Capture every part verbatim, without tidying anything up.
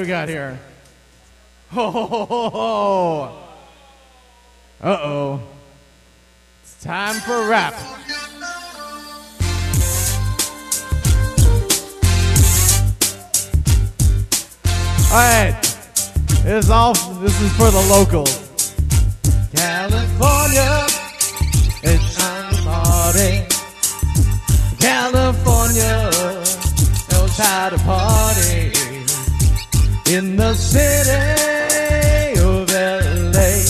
do we got here? Ho, ho, ho, ho, ho. Uh-oh. It's time for rap. All right. This is all. This is for the locals. California, it's time to party. California, knows how to party. In the city of L A,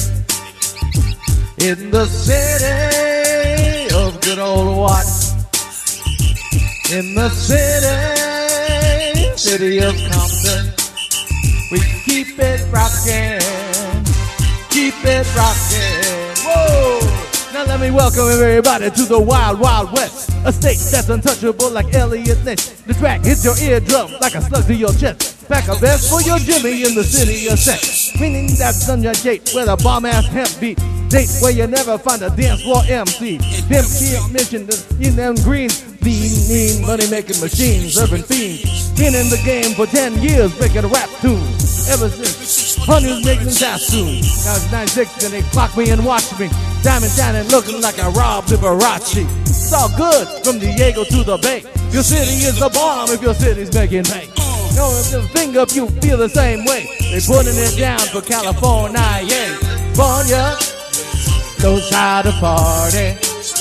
in the city of good old Watts, in the city, city of Compton, we keep it rockin', keep it rockin'. Whoa! Now let me welcome everybody to the Wild Wild West, a state that's untouchable like Elliot Ness. The track hits your eardrum like a slug to your chest. Pack a vest for your Jimmy in the city of sex. Meaning that's on your date with a bomb-ass hemp beat. Date where you never find a dance floor M C. Pimp can't mention the in them greens. Lean, mean, money-making machines, urban fiends. Been in the game for ten years making a rap tune. Ever since hundreds making tattoos. Now it's ninety-six and they clock me and watch me. Diamond shining looking like a Rob Liberace. It's all good from Diego to the Bay. Your city is the bomb if your city's making bank. No, if the finger up, you feel the same way. They putting it down for California, yeah. California knows how to party.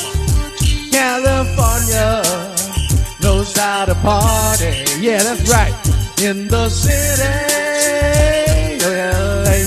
California knows how to party. Yeah, that's right. In the city of L A,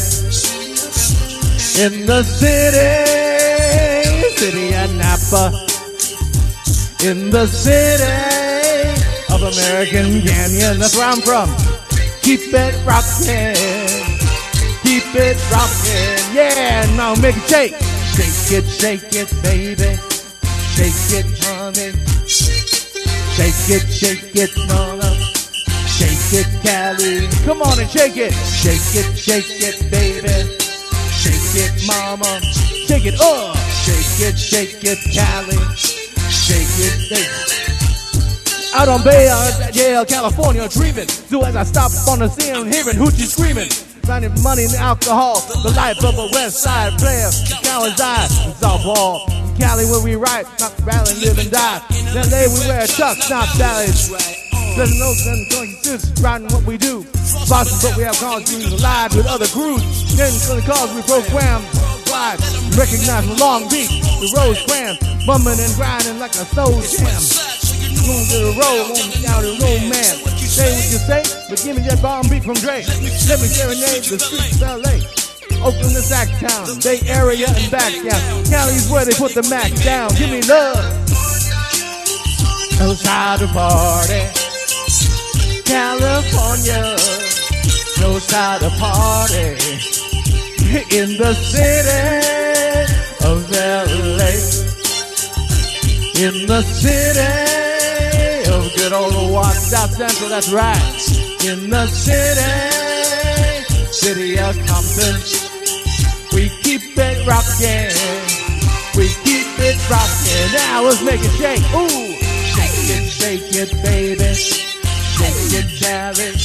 in the city, city of Napa, in the city of American Canyon, that's where I'm from. Keep it rockin', keep it rockin', yeah, now make it shake. Shake it, shake it, baby. Shake it, honey. Shake it, shake it, mama. Shake it, Cali. Come on and shake it. Shake it, shake it, baby. Shake it, mama. Shake it, uh. Shake it, shake it, Cali. Shake it, baby. Out on Bail, Yale, California, dreaming. So as I stop on the scene, hearing hoochie screaming. Finding money and alcohol, the life of a West Side player. Cowards die in South Hall. In Cali where we write, not rally, live and die. In L A we wear chucks, not sallies. There's no sense riding what we do. Bosses, but we have cars being alive with other crews. Getting for the cars we program. Live, recognize the Long Beach, the Rose Grand, bumming and grinding like a soul jam. Moving to the road, won't be out of road, man. Say what you say, but give me that bomb beat from Dre. Let me serenade the streets of L A. Oakland is Sacktown, Bay Area and back down. Cali's where they put the Mac down. Give me love. Knows how to party. California knows how to party. In the city of L A. In the city of good old Watts, South Central, that's right. In the city, city of Compton, we keep it rockin', we keep it rockin'. Now let's make it shake, ooh, shake it, shake it, baby, shake it, Charlie.